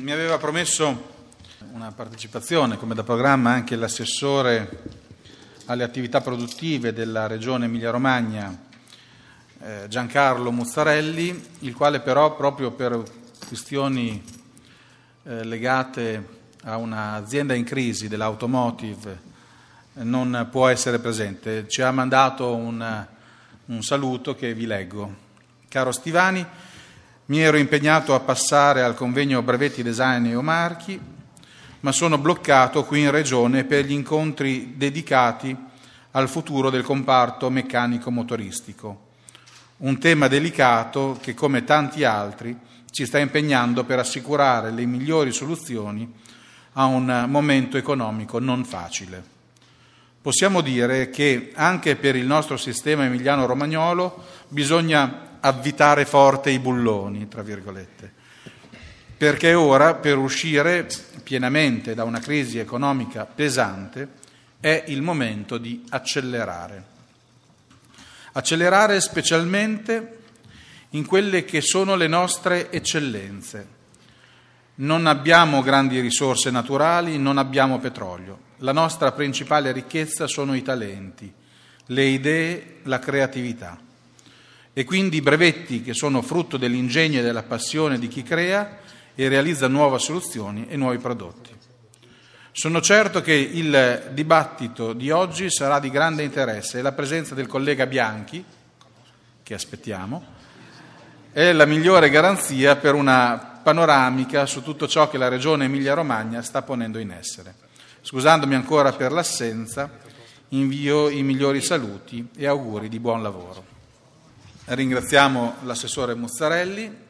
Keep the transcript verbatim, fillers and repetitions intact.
Mi aveva promesso una partecipazione come da programma anche l'assessore alle attività produttive della Regione Emilia-Romagna, eh, Giancarlo Muzzarelli, il quale però proprio per questioni eh, legate a un'azienda in crisi dell'automotive eh, non può essere presente. Ci ha mandato un, un saluto che vi leggo. Caro Stivani, mi ero impegnato a passare al convegno brevetti design e omarchi, ma sono bloccato qui in Regione per gli incontri dedicati al futuro del comparto meccanico motoristico, un tema delicato che, come tanti altri, ci sta impegnando per assicurare le migliori soluzioni a un momento economico non facile. Possiamo dire che anche per il nostro sistema emiliano-romagnolo bisogna avvitare forte i bulloni, tra virgolette, perché ora, per uscire pienamente da una crisi economica pesante, è il momento di accelerare. Accelerare specialmente in quelle che sono le nostre eccellenze. Non abbiamo grandi risorse naturali, non abbiamo petrolio. La nostra principale ricchezza sono i talenti, le idee, la creatività. E quindi i brevetti che sono frutto dell'ingegno e della passione di chi crea e realizza nuove soluzioni e nuovi prodotti. Sono certo che il dibattito di oggi sarà di grande interesse e la presenza del collega Bianchi, che aspettiamo, è la migliore garanzia per una panoramica su tutto ciò che la Regione Emilia-Romagna sta ponendo in essere. Scusandomi ancora per l'assenza, invio i migliori saluti e auguri di buon lavoro. Ringraziamo l'assessore Muzzarelli.